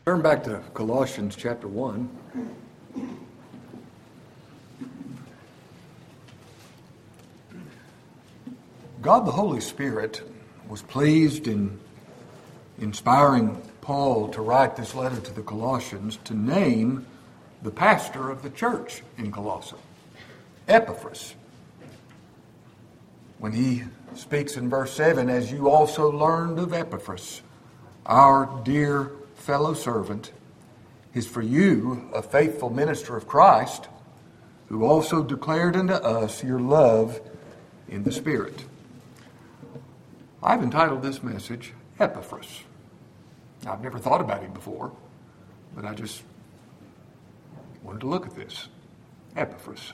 Turn back to Colossians chapter 1. God the Holy Spirit was pleased in inspiring Paul to write this letter to the Colossians to name the pastor of the church in Colossae, Epaphras. When he speaks in verse 7, as you also learned of Epaphras, our dear fellow servant, is for you a faithful minister of Christ, who also declared unto us your love in the Spirit. I've entitled this message, Epaphras. I've never thought about him before, but I just wanted to look at this. Epaphras.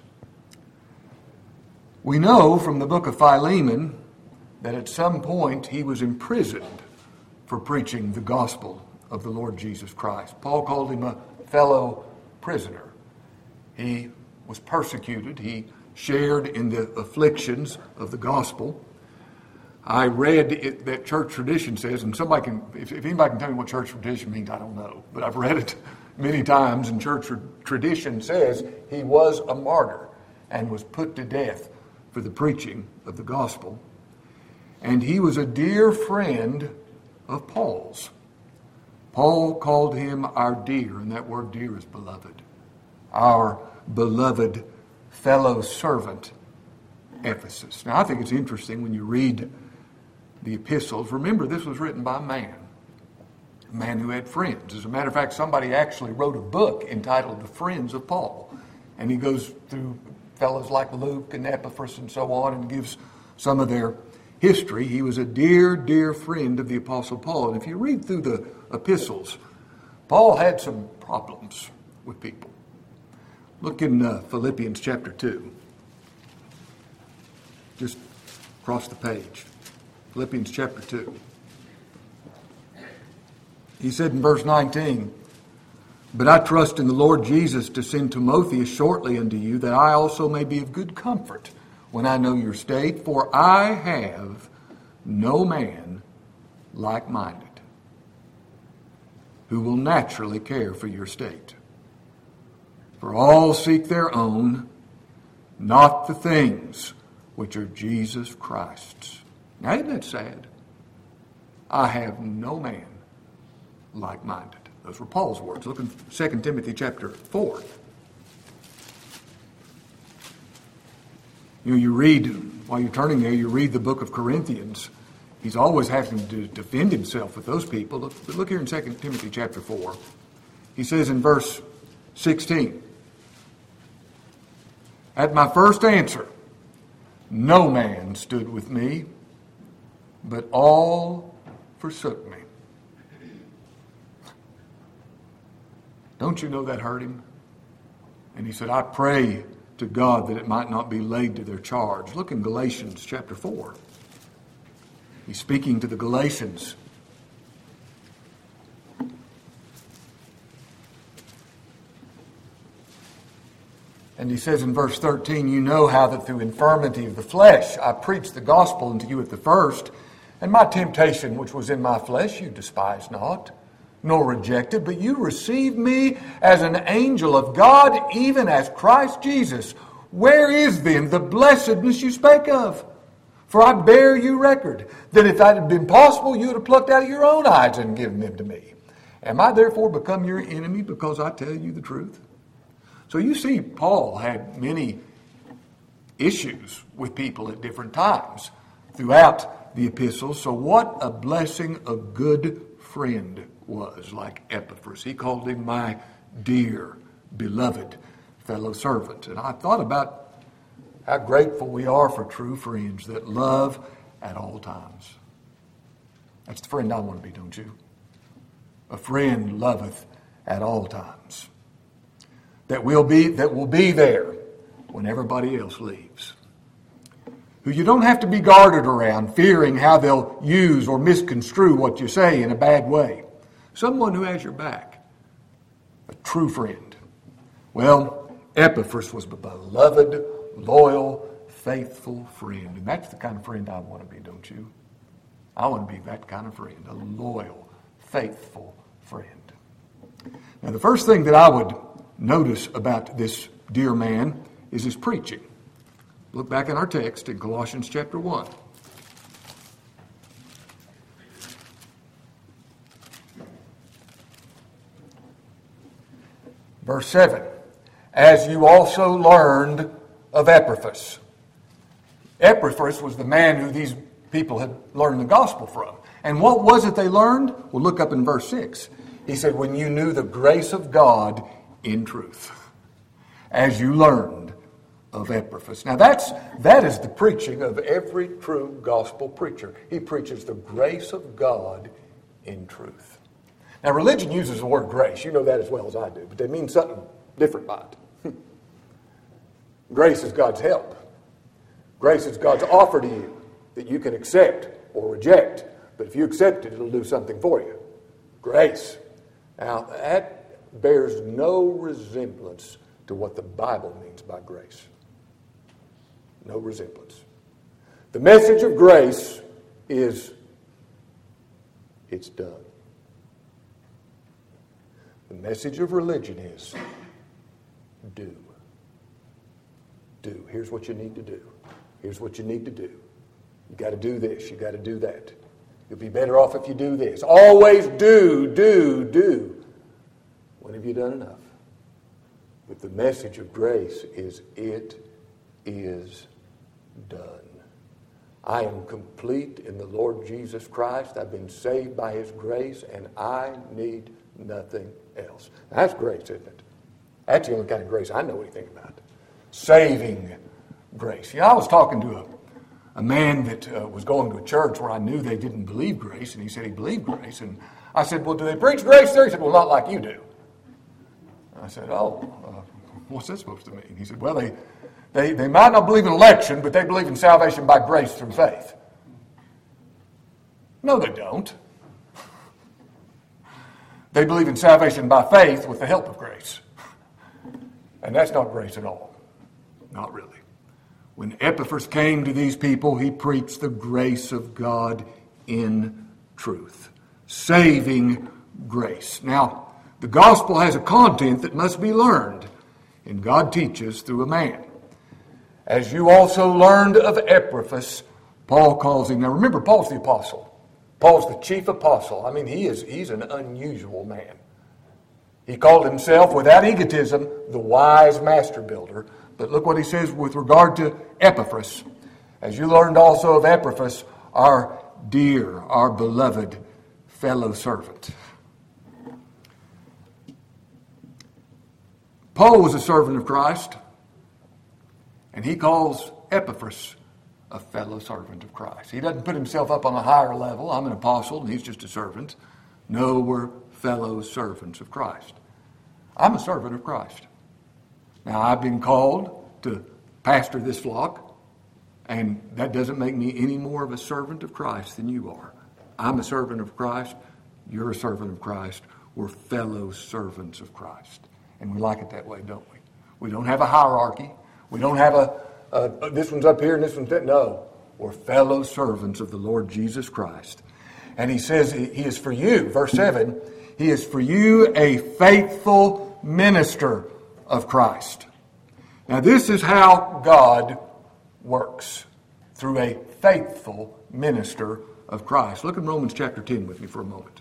We know from the book of Philemon that at some point he was imprisoned for preaching the gospel of the Lord Jesus Christ. Paul called him a fellow prisoner. He was persecuted. He shared in the afflictions of the gospel. I read it, that church tradition says, and somebody can, if anybody can tell me what church tradition means, I don't know. But I've read it many times, and church tradition says he was a martyr and was put to death for the preaching of the gospel. And he was a dear friend of Paul's. Paul called him our dear, and that word dear is beloved. Our beloved fellow servant, Ephesus. Now, I think it's interesting when you read the epistles. Remember, this was written by a man who had friends. As a matter of fact, somebody actually wrote a book entitled The Friends of Paul. And he goes through fellows like Luke and Epaphras and so on and gives some of their history. He was a dear, dear friend of the Apostle Paul. And if you read through the epistles, Paul had some problems with people. Look in Philippians chapter 2. Just across the page. Philippians chapter 2. He said in verse 19, "But I trust in the Lord Jesus to send Timotheus shortly unto you, that I also may be of good comfort when I know your state, for I have no man like-minded who will naturally care for your state. For all seek their own, not the things which are Jesus Christ's." Now, isn't that sad? I have no man like-minded. Those were Paul's words. Look in 2 Timothy chapter 4. You read, while you're turning there, you read the book of Corinthians. He's always having to defend himself with those people. Look here in 2 Timothy chapter 4. He says in verse 16, "At my first answer, no man stood with me, but all forsook me." Don't you know that hurt him? And he said, "I pray to God that it might not be laid to their charge." Look in Galatians chapter 4. He's speaking to the Galatians. And he says in verse 13, "You know how that through infirmity of the flesh I preached the gospel unto you at the first, and my temptation which was in my flesh you despised not, nor rejected, but you received me as an angel of God, even as Christ Jesus. Where is then the blessedness you spake of? For I bear you record, that if that had been possible, you would have plucked out of your own eyes and given them to me. Am I therefore become your enemy because I tell you the truth?" So you see, Paul had many issues with people at different times throughout the epistles. So what a blessing a good friend was like Epaphras. He called him my dear, beloved fellow servant. And I thought about how grateful we are for true friends that love at all times. That's the friend I want to be, don't you? A friend loveth at all times. That will be there when everybody else leaves. Who you don't have to be guarded around, fearing how they'll use or misconstrue what you say in a bad way. Someone who has your back. A true friend. Well, Epaphras was a beloved, loyal, faithful friend. And that's the kind of friend I want to be, don't you? I want to be that kind of friend. A loyal, faithful friend. Now, the first thing that I would notice about this dear man is his preaching. Look back in our text in Colossians chapter 1. Verse 7, as you also learned of Epaphras. Epaphras was the man who these people had learned the gospel from. And what was it they learned? Well, look up in verse 6. He said, when you knew the grace of God in truth, as you learned of Epaphras. Now that is the preaching of every true gospel preacher. He preaches the grace of God in truth. Now, religion uses the word grace. You know that as well as I do. But they mean something different by it. Grace is God's help. Grace is God's offer to you that you can accept or reject. But if you accept it, it'll do something for you. Grace. Now, that bears no resemblance to what the Bible means by grace. No resemblance. The message of grace is, it's done. The message of religion is, do. Do. Here's what you need to do. Here's what you need to do. You got to do this. You got to do that. You'll be better off if you do this. Always do. When have you done enough? But the message of grace is, it is done. I am complete in the Lord Jesus Christ. I've been saved by His grace, and I need nothing else. That's grace, isn't it? That's the only kind of grace I know anything about. Saving grace. You know, I was talking to a man that was going to a church where I knew they didn't believe grace, and he said he believed grace. And I said, well, do they preach grace there? He said, well, not like you do. I said, what's that supposed to mean? He said, well, they might not believe in election, but they believe in salvation by grace through faith. No, they don't. They believe in salvation by faith with the help of grace. And that's not grace at all. Not really. When Epaphras came to these people, he preached the grace of God in truth. Saving grace. Now, the gospel has a content that must be learned, and God teaches through a man. As you also learned of Epaphras, Paul calls him. Now remember, Paul's the apostle. Paul's the chief apostle. I mean, he's an unusual man. He called himself, without egotism, the wise master builder. But look what he says with regard to Epaphras. As you learned also of Epaphras, our dear, our beloved fellow servant. Paul was a servant of Christ, and he calls Epaphras a fellow servant of Christ. He doesn't put himself up on a higher level. I'm an apostle, and he's just a servant. No, we're fellow servants of Christ. I'm a servant of Christ. Now, I've been called to pastor this flock, and that doesn't make me any more of a servant of Christ than you are. I'm a servant of Christ. You're a servant of Christ. We're fellow servants of Christ. And we like it that way, don't we? We don't have a hierarchy. We don't have this one's up here and this one's there. No, we're fellow servants of the Lord Jesus Christ. And he says he is for you, verse 7, he is for you a faithful minister of Christ. Now this is how God works, through a faithful minister of Christ. Look at Romans chapter 10 with me for a moment.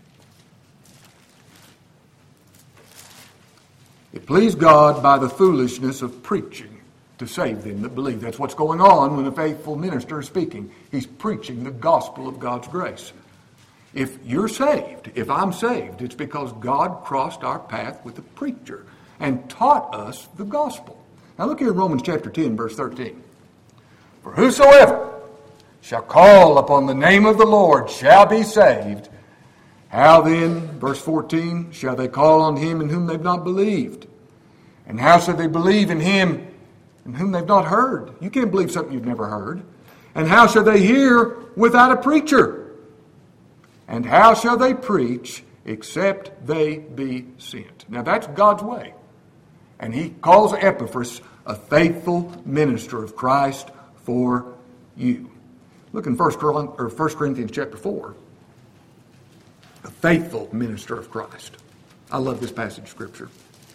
It pleased God by the foolishness of preaching to save them that believe. That's what's going on when a faithful minister is speaking. He's preaching the gospel of God's grace. If you're saved, if I'm saved, it's because God crossed our path with a preacher and taught us the gospel. Now look here in Romans chapter 10, verse 13. For whosoever shall call upon the name of the Lord shall be saved. How then, verse 14, shall they call on him in whom they've not believed? And how shall they believe in him in whom they've not heard? You can't believe something you've never heard. And how shall they hear without a preacher? And how shall they preach except they be sent? Now that's God's way. And he calls Epaphras a faithful minister of Christ for you. Look in 1 Corinthians chapter 4. A faithful minister of Christ. I love this passage of Scripture.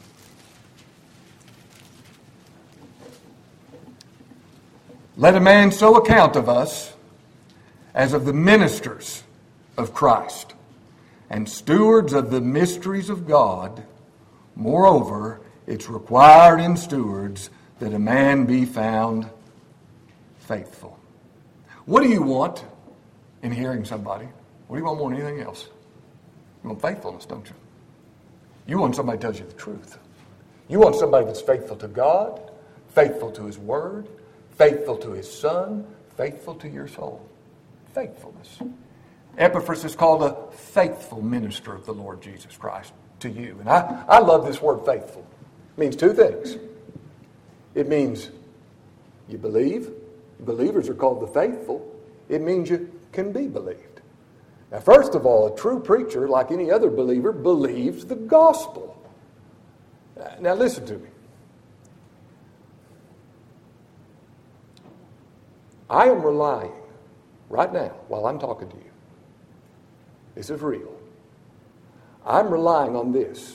Let a man so account of us as of the ministers of Christ and stewards of the mysteries of God. Moreover, it's required in stewards that a man be found faithful. What do you want in hearing somebody? What do you want more than anything else? You want faithfulness, don't you? You want somebody who tells you the truth. You want somebody that's faithful to God, faithful to His Word, faithful to His Son, faithful to your soul. Faithfulness. Epaphras is called a faithful minister of the Lord Jesus Christ to you. And I love this word faithful. It means two things. It means you believe. Believers are called the faithful. It means you can be believed. Now, first of all, a true preacher, like any other believer, believes the gospel. Now, listen to me. I am relying right now, while I'm talking to you, this is real. I'm relying on this,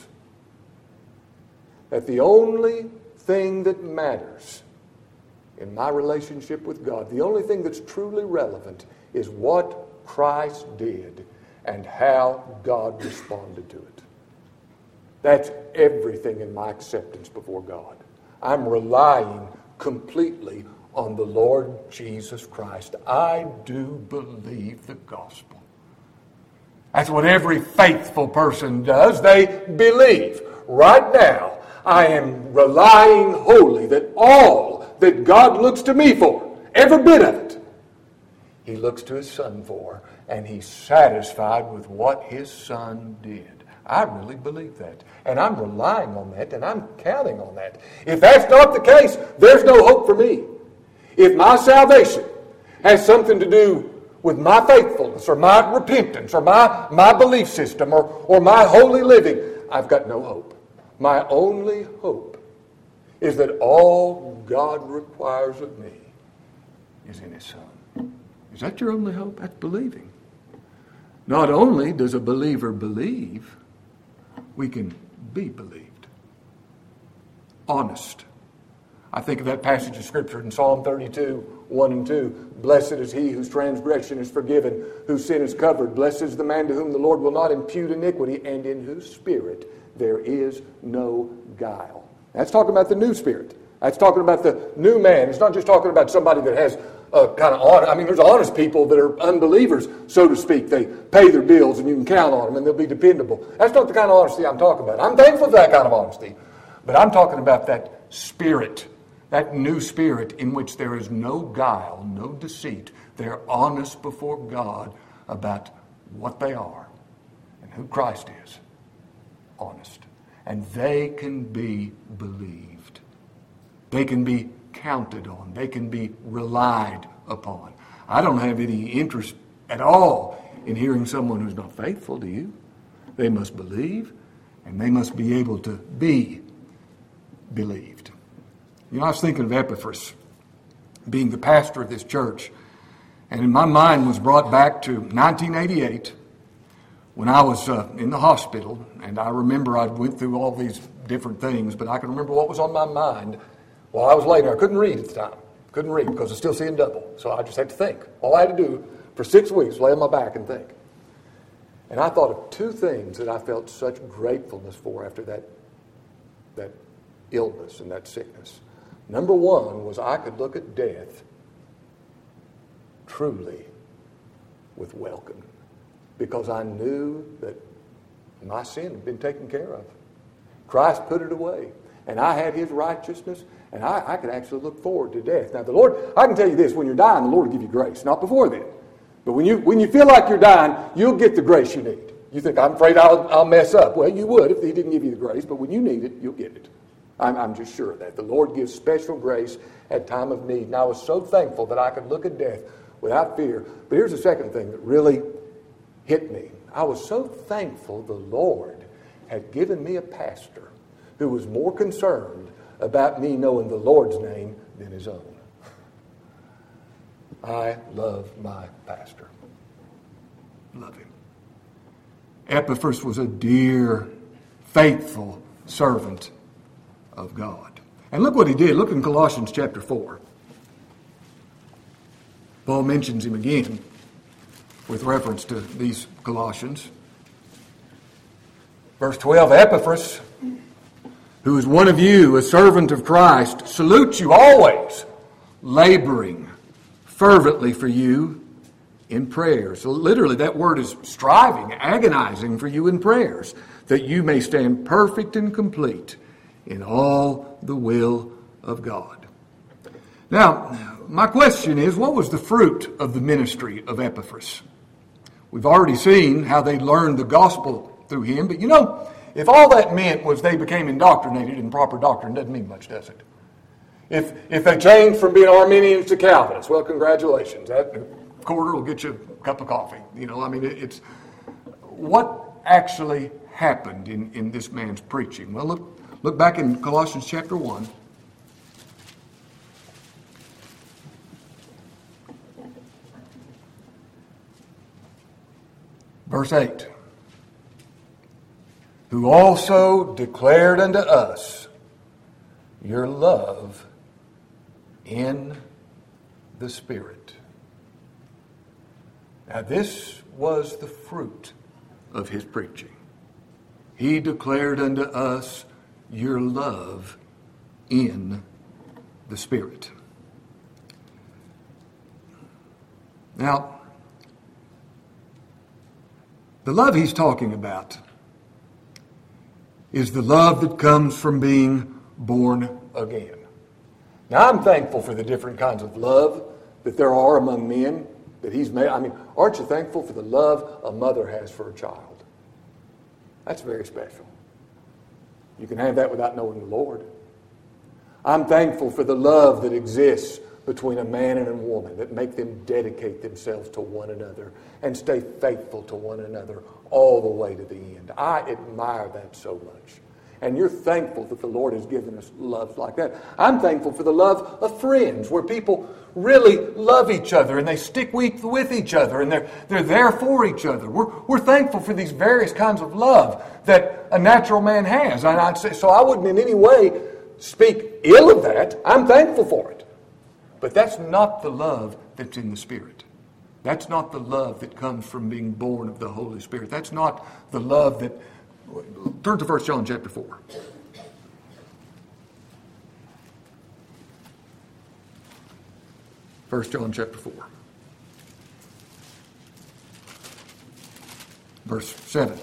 that the only thing that matters in my relationship with God, the only thing that's truly relevant is what Christ did and how God responded to it. That's everything in my acceptance before God. I'm relying completely on the Lord Jesus Christ. I do believe the gospel. That's what every faithful person does. They believe. Right now, I am relying wholly that all that God looks to me for, every bit of it, He looks to His Son for, and He's satisfied with what His Son did. I really believe that. And I'm relying on that, and I'm counting on that. If that's not the case, there's no hope for me. If my salvation has something to do with my faithfulness or my repentance or my belief system or my holy living, I've got no hope. My only hope is that all God requires of me is in His Son. Is that your only hope? That's believing. Not only does a believer believe, we can be believed. Honest. I think of that passage of Scripture in Psalm 32, 1 and 2. Blessed is he whose transgression is forgiven, whose sin is covered. Blessed is the man to whom the Lord will not impute iniquity, and in whose spirit there is no guile. That's talking about the new spirit. That's talking about the new man. It's not just talking about somebody that has kind of honest. I mean, there's honest people that are unbelievers, so to speak. They pay their bills and you can count on them and they'll be dependable. That's not the kind of honesty I'm talking about. I'm thankful for that kind of honesty. But I'm talking about that spirit, that new spirit in which there is no guile, no deceit. They're honest before God about what they are and who Christ is. Honest. And they can be believed. They can be counted on. They can be relied upon. I don't have any interest at all in hearing someone who's not faithful, do you? They must believe, and they must be able to be believed. You know, I was thinking of Epaphras being the pastor of this church, and in my mind was brought back to 1988 when I was in the hospital, and I remember I went through all these different things, but I can remember what was on my mind while I was laying there. I couldn't read at the time. Couldn't read because I was still seeing double. So I just had to think. All I had to do for 6 weeks, lay on my back and think. And I thought of two things that I felt such gratefulness for after that illness and that sickness. Number one was I could look at death truly with welcome, because I knew that my sin had been taken care of. Christ put it away, and I had His righteousness, and I could actually look forward to death. Now, the Lord, I can tell you this, when you're dying, the Lord will give you grace, not before then. But when you feel like you're dying, you'll get the grace you need. You think, I'm afraid I'll mess up. Well, you would if He didn't give you the grace, but when you need it, you'll get it. I'm just sure of that. The Lord gives special grace at time of need. And I was so thankful that I could look at death without fear. But here's the second thing that really hit me. I was so thankful the Lord had given me a pastor who was more concerned about me knowing the Lord's name than his own. I love my pastor. Love him. Epaphras was a dear, faithful servant of God. And look what he did. Look in Colossians chapter 4. Paul mentions him again with reference to these Colossians. Verse 12, Epaphras, who is one of you, a servant of Christ, salutes you always, laboring fervently for you in prayer. So literally that word is striving, agonizing for you in prayers, that you may stand perfect and complete in all the will of God. Now, my question is, what was the fruit of the ministry of Epaphras? We've already seen how they learned the gospel through him, but if all that meant was they became indoctrinated in proper doctrine, doesn't mean much, does it? If they changed from being Arminians to Calvinists, well, congratulations. That quarter will get you a cup of coffee. It's what actually happened in this man's preaching. Well, look back in Colossians chapter 1. Verse 8. Who also declared unto us your love in the Spirit. Now this was the fruit of his preaching. He declared unto us your love in the Spirit. Now, the love he's talking about is the love that comes from being born again. Now, I'm thankful for the different kinds of love that there are among men that he's made. Aren't you thankful for the love a mother has for a child? That's very special. You can have that without knowing the Lord. I'm thankful for the love that exists between a man and a woman that make them dedicate themselves to one another and stay faithful to one another all the way to the end. I admire that so much. And you're thankful that the Lord has given us love like that. I'm thankful for the love of friends where people really love each other and they stick with each other and they're there for each other. We're thankful for these various kinds of love that a natural man has. And I'd say, so I wouldn't in any way speak ill of that. I'm thankful for it. But that's not the love that's in the Spirit. That's not the love that comes from being born of the Holy Spirit. That's not the love that... Turn to 1 John chapter 4. 1 John chapter 4. Verse 7.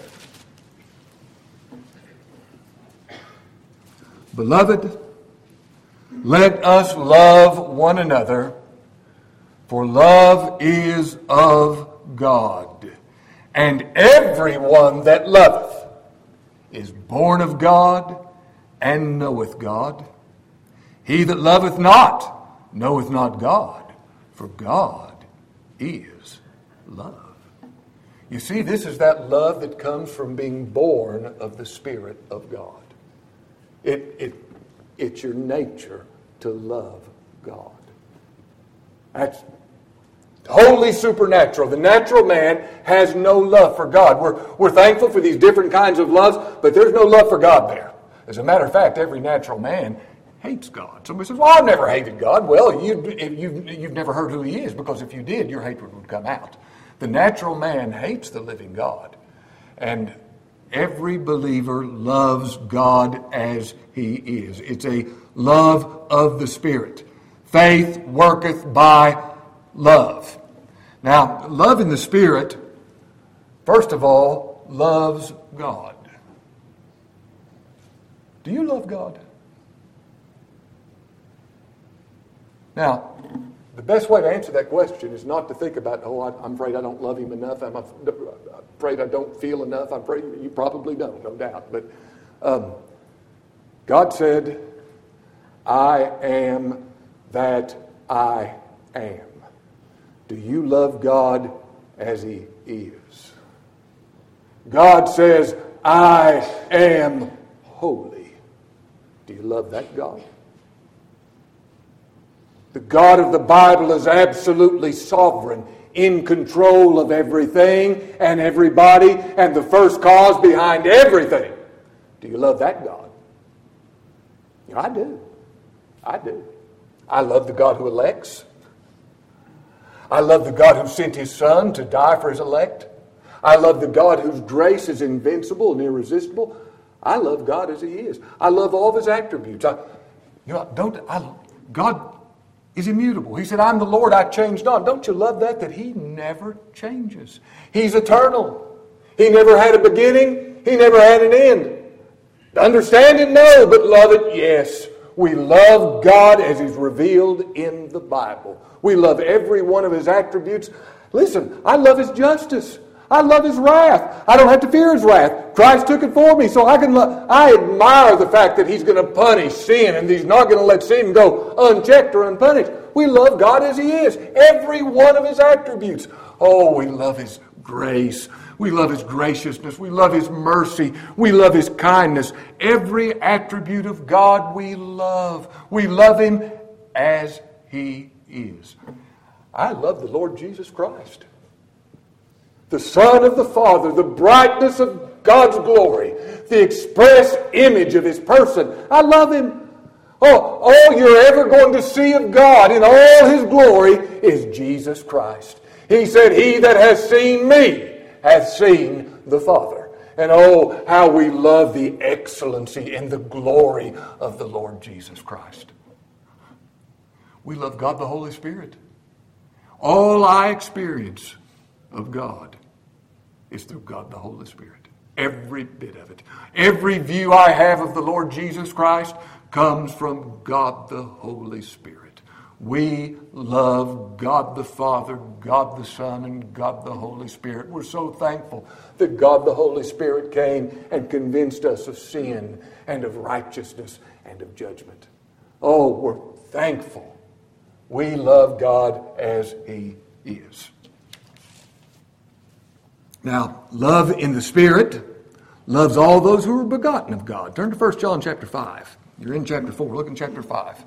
Beloved, let us love one another, for love is of God. And everyone that loveth is born of God and knoweth God. He that loveth not knoweth not God, for God is love. You see, this is that love that comes from being born of the Spirit of God. It's your nature to love God. That's wholly supernatural. The natural man has no love for God. We're thankful for these different kinds of loves, but there's no love for God there. As a matter of fact, every natural man hates God. Somebody says, well, I've never hated God. Well, you've never heard who he is, because if you did, your hatred would come out. The natural man hates the living God. And every believer loves God as he is. It's a love of the Spirit. Faith worketh by love. Now, love in the Spirit, first of all, loves God. Do you love God? Now, the best way to answer that question is not to think about, I'm afraid I don't love him enough. I'm afraid I don't feel enough. I'm afraid you probably don't, no doubt. But God said, I am that I am. Do you love God as he is? God says, I am holy. Do you love that God? The God of the Bible is absolutely sovereign, in control of everything and everybody, and the first cause behind everything Do you love that God? You know, I do. I do. I love the God who elects. I love the God who sent his Son to die for his elect. I love the God whose grace is invincible and irresistible. I love God as he is. I love all of his attributes. God is immutable. He said, I'm the Lord, I changed not. Don't you love that? That he never changes. He's eternal. He never had a beginning. He never had an end. Understand it? No. But love it? Yes. We love God as he's revealed in the Bible. We love every one of his attributes. Listen, I love his justice. I love his wrath. I don't have to fear his wrath. Christ took it for me, so I admire the fact that he's going to punish sin and he's not going to let sin go unchecked or unpunished. We love God as he is. Every one of his attributes. Oh, we love his grace. We love his graciousness. We love his mercy. We love his kindness. Every attribute of God we love. We love him as he is. I love the Lord Jesus Christ, the Son of the Father, the brightness of God's glory, the express image of his person. I love him. All you're ever going to see of God in all his glory is Jesus Christ. He said, he that has seen me hath seen the Father. And oh, how we love the excellency and the glory of the Lord Jesus Christ. We love God the Holy Spirit. All I experience of God is through God the Holy Spirit. Every bit of it. Every view I have of the Lord Jesus Christ comes from God the Holy Spirit. We love God the Father, God the Son, and God the Holy Spirit. We're so thankful that God the Holy Spirit came and convinced us of sin and of righteousness and of judgment. Oh, we're thankful. We love God as he is. Now, love in the Spirit loves all those who are begotten of God. Turn to 1 John chapter 5. You're in chapter 4. Look in chapter 5.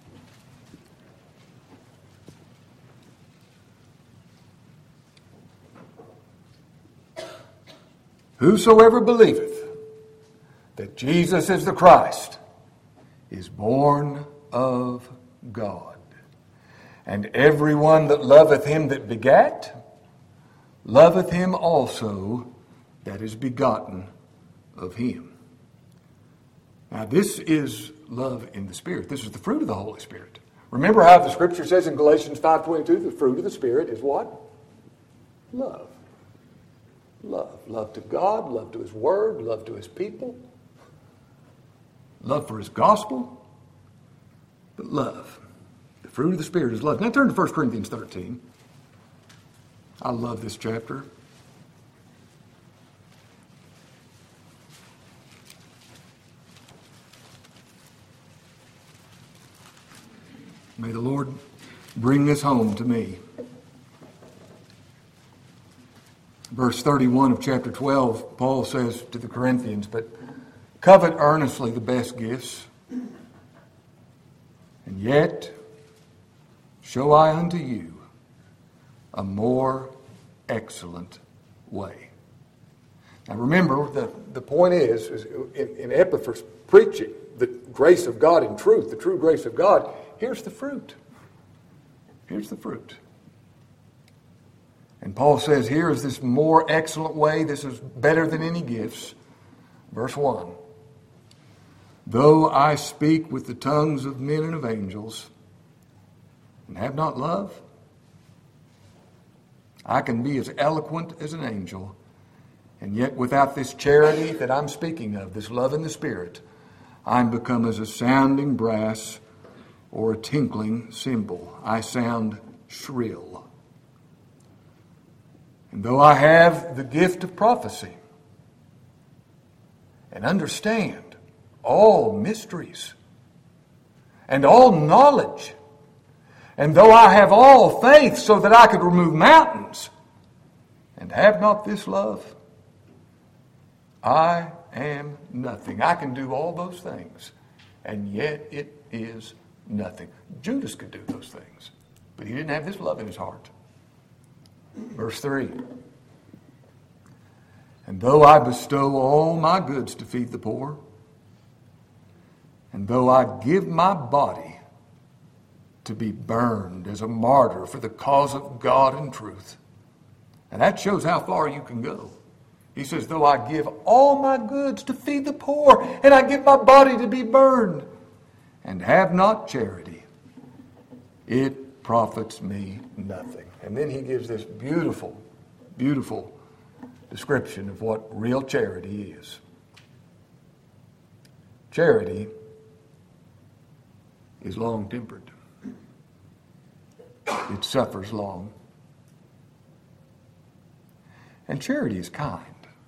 Whosoever believeth that Jesus is the Christ is born of God. And every one that loveth him that begat, loveth him also that is begotten of him. Now this is love in the Spirit. This is the fruit of the Holy Spirit. Remember how the Scripture says in Galatians 5:22, the fruit of the Spirit is what? Love. Love. Love to God, love to his word, love to his people, love for his gospel, but love. The fruit of the Spirit is love. Now turn to 1 Corinthians 13. I love this chapter. May the Lord bring this home to me. Verse 31 of chapter 12, Paul says to the Corinthians, but covet earnestly the best gifts, and yet show I unto you a more excellent way. Now remember, the point is in Epaphras preaching the grace of God in truth, the true grace of God, here's the fruit. Here's the fruit. And Paul says, here is this more excellent way. This is better than any gifts. Verse 1. Though I speak with the tongues of men and of angels, and have not love, I can be as eloquent as an angel, and yet without this charity that I'm speaking of, this love in the Spirit, I'm become as a sounding brass or a tinkling cymbal. I sound shrill. And though I have the gift of prophecy and understand all mysteries and all knowledge, and though I have all faith so that I could remove mountains, and have not this love, I am nothing. I can do all those things, and yet it is nothing. Judas could do those things, but he didn't have this love in his heart. Verse 3. And though I bestow all my goods to feed the poor, and though I give my body to be burned as a martyr for the cause of God and truth. And that shows how far you can go. He says, though I give all my goods to feed the poor, and I give my body to be burned, and have not charity, it profits me nothing. And then he gives this beautiful, beautiful description of what real charity is. Charity is long-tempered. It suffers long. And charity is kind.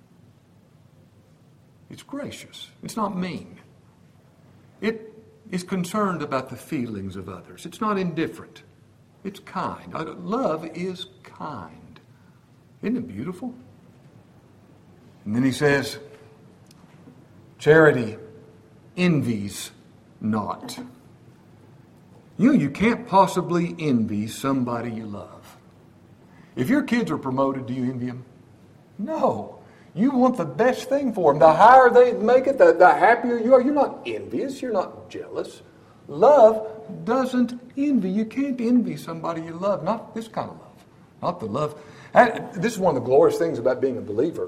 It's gracious. It's not mean. It is concerned about the feelings of others. It's not indifferent. It's kind. Love is kind. Isn't it beautiful? And then he says, charity envies not. You can't possibly envy somebody you love. If your kids are promoted, do you envy them? No. You want the best thing for them. The higher they make it, the happier you are. You're not envious. You're not jealous. Love doesn't envy. You can't envy somebody you love. Not this kind of love. Not the love. And this is one of the glorious things about being a believer.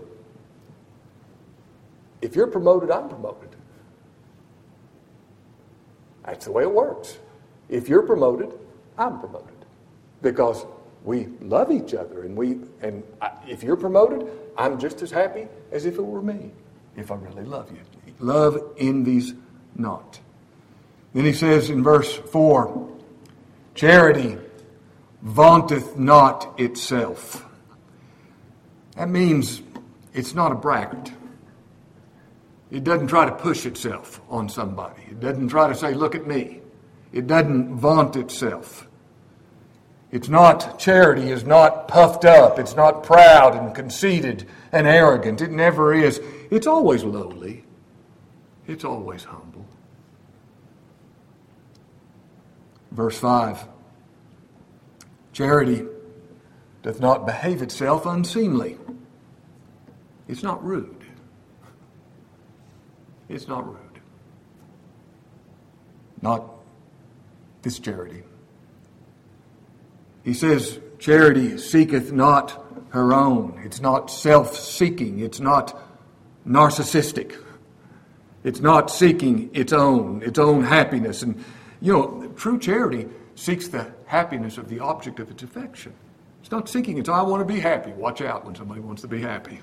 If you're promoted, I'm promoted. That's the way it works. If you're promoted, I'm promoted. Because we love each other. And if you're promoted, I'm just as happy as if it were me, if I really love you. Love envies not. Then he says in verse 4, charity vaunteth not itself. That means it's not a braggart. It doesn't try to push itself on somebody. It doesn't try to say, look at me. It doesn't vaunt itself. Charity is not puffed up. It's not proud and conceited and arrogant. It never is. It's always lowly. It's always humble. Verse 5. Charity doth not behave itself unseemly. It's not rude. It's not rude. Not this charity. He says, charity seeketh not her own. It's not self-seeking. It's not narcissistic. It's not seeking its own happiness. And, true charity seeks the happiness of the object of its affection. It's not seeking its, I want to be happy. Watch out when somebody wants to be happy.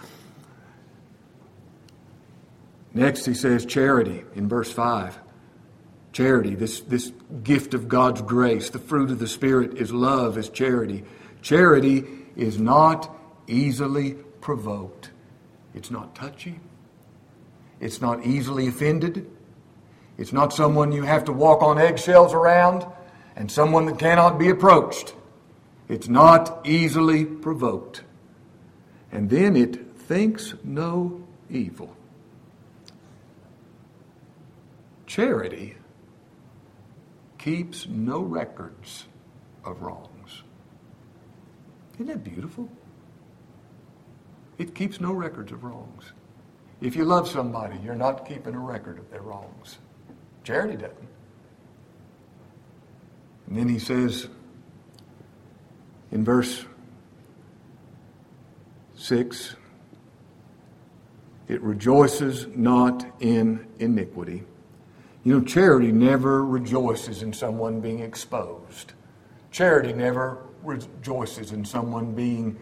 Next, he says charity in verse 5. Charity, this gift of God's grace, the fruit of the Spirit is love, is charity. Charity is not easily provoked. It's not touchy. It's not easily offended. It's not someone you have to walk on eggshells around and someone that cannot be approached. It's not easily provoked. And then it thinks no evil. Charity keeps no records of wrongs. Isn't that beautiful? It keeps no records of wrongs. If you love somebody, you're not keeping a record of their wrongs. Charity doesn't. And then he says in verse 6, it rejoices not in iniquity. Charity never rejoices in someone being exposed. Charity never rejoices in someone being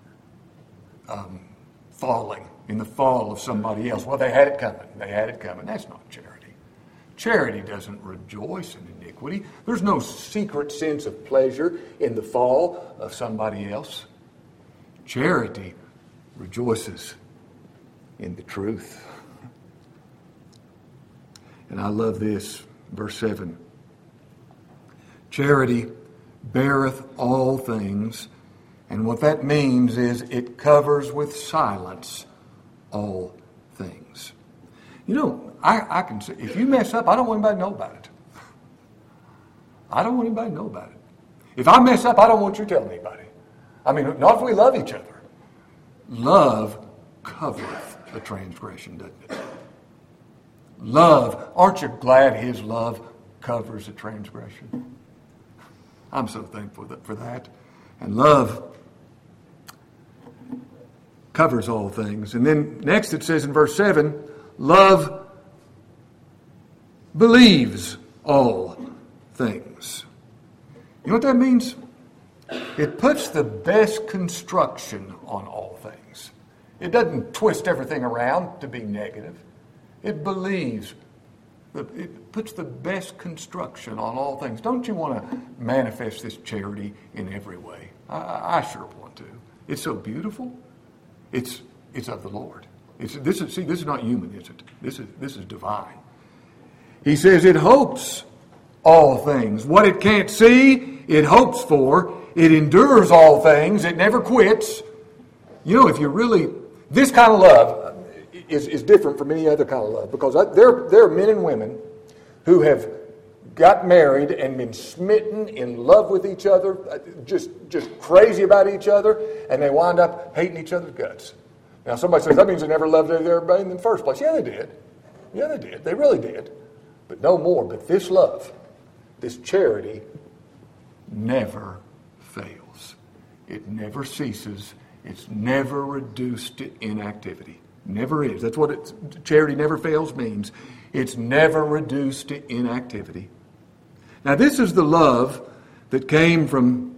falling, in the fall of somebody else. Well, they had it coming. That's not charity. Charity doesn't rejoice in iniquity. There's no secret sense of pleasure in the fall of somebody else. Charity rejoices in the truth. And I love this, verse 7. Charity beareth all things, and what that means is it covers with silence all things. I can say, if you mess up, I don't want anybody to know about it. I don't want anybody to know about it. If I mess up, I don't want you telling anybody. Not if we love each other. Love covereth a transgression, doesn't it? Love, aren't you glad his love covers a transgression? I'm so thankful for that. And love covers all things. And then next it says in verse 7, love believes all things. You know what that means? It puts the best construction on all things. It doesn't twist everything around to be negative. It believes. It puts the best construction on all things. Don't you want to manifest this charity in every way? I sure want to. It's so beautiful. It's of the Lord. This is not human, is it? This is divine. He says it hopes all things. What it can't see, it hopes for. It endures all things. It never quits. You know, if you really... This kind of love is different from any other kind of love, because there are men and women who have got married and been smitten in love with each other, just crazy about each other, and they wind up hating each other's guts. Now, somebody says, that means they never loved everybody in the first place. Yeah, they did. Yeah, they did. They really did. But no more. But this love, this charity, never fails. It never ceases. It's never reduced to inactivity. Never is. That's what charity never fails means. It's never reduced to inactivity. Now, this is the love that came from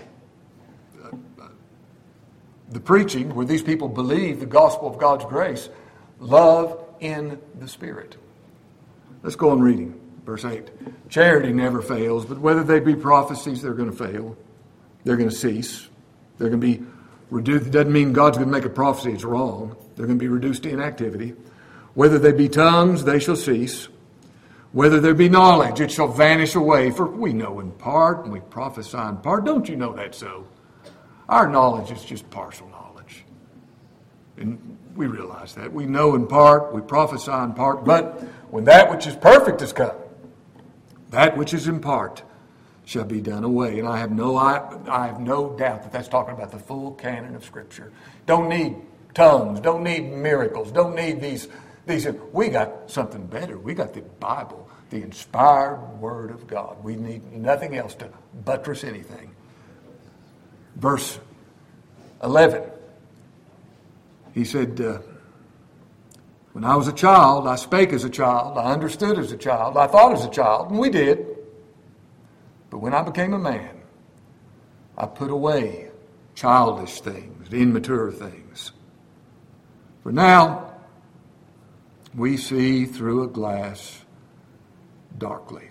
the preaching where these people believe the gospel of God's grace. Love in the Spirit. Let's go on reading. Verse 8. Charity never fails, but whether they be prophecies, they're going to fail. They're going to cease. They're going to be reduced. It doesn't mean God's going to make a prophecy it's wrong. They're going to be reduced to inactivity. Whether they be tongues, they shall cease. Whether there be knowledge, it shall vanish away. For we know in part, and we prophesy in part. Don't you know that so? Our knowledge is just partial knowledge. And we realize that. We know in part, we prophesy in part. But when that which is perfect has come, that which is in part shall be done away. And I have no doubt that that's talking about the full canon of Scripture. Don't need tongues. Don't need miracles. Don't need these. We got something better. We got the Bible, the inspired Word of God. We need nothing else to buttress anything. Verse 11. He said, when I was a child, I spake as a child, I understood as a child, I thought as a child, and we did. But when I became a man, I put away childish things, immature things. For now, we see through a glass darkly.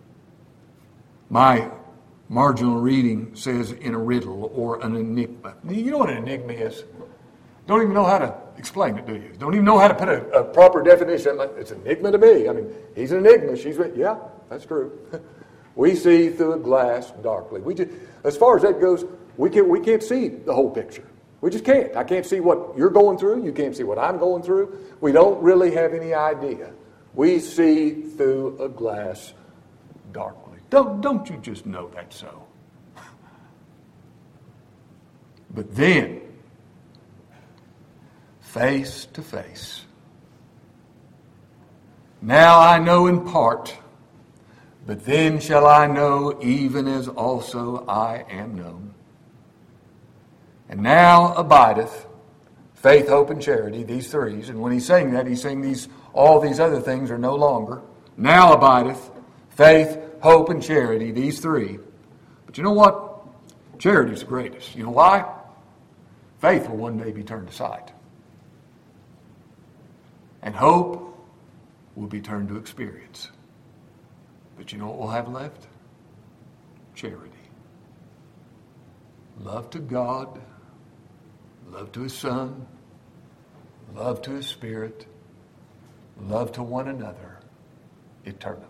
My marginal reading says in a riddle or an enigma. You know what an enigma is? Don't even know how to explain it, do you? Don't even know how to put a proper definition. It's an enigma to me. I mean, he's an enigma. Yeah, that's true. We see through a glass darkly. As far as that goes, we can't see the whole picture. We just can't. I can't see what you're going through. You can't see what I'm going through. We don't really have any idea. We see through a glass darkly. Don't you just know that so? But then, face to face. Now I know in part, but then shall I know even as also I am known. And now abideth faith, hope, and charity, these threes. And when he's saying that, he's saying all these other things are no longer. Now abideth faith, hope, and charity, these three. But you know what? Charity is the greatest. You know why? Faith will one day be turned aside. And hope will be turned to experience. But you know what we'll have left? Charity. Love to God, love to His Son, love to His Spirit, love to one another eternally.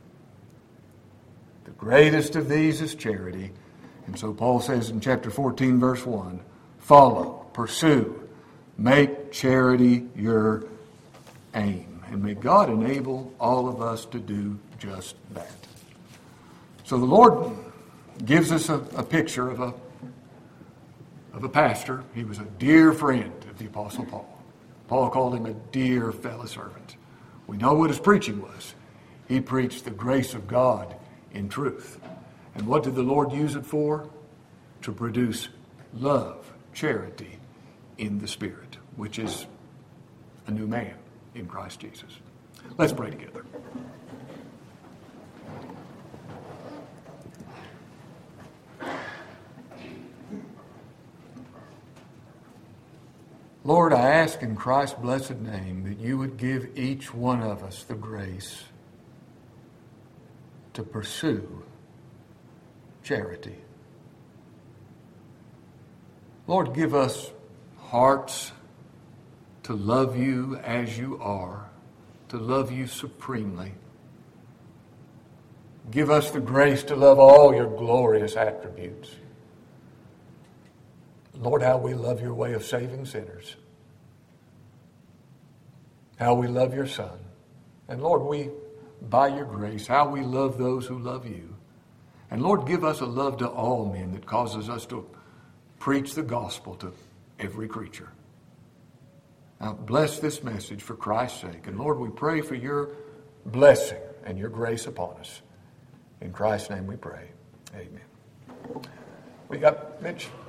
The greatest of these is charity. And so Paul says in chapter 14, verse 1, follow, pursue, make charity your aim. And may God enable all of us to do just that. So the Lord gives us a picture of a pastor. He was a dear friend of the Apostle Paul. Paul called him a dear fellow servant. We know what his preaching was. He preached the grace of God in truth. And what did the Lord use it for? To produce love, charity in the Spirit, which is a new man in Christ Jesus. Let's pray together. Lord, I ask in Christ's blessed name that you would give each one of us the grace to pursue charity. Lord, give us hearts to love you as you are, to love you supremely. Give us the grace to love all your glorious attributes. Lord, how we love your way of saving sinners. How we love your Son. And Lord, we, by your grace, how we love those who love you. And Lord, give us a love to all men that causes us to preach the gospel to every creature. Now bless this message for Christ's sake. And Lord, we pray for your blessing and your grace upon us. In Christ's name we pray. Amen. We got Mitch.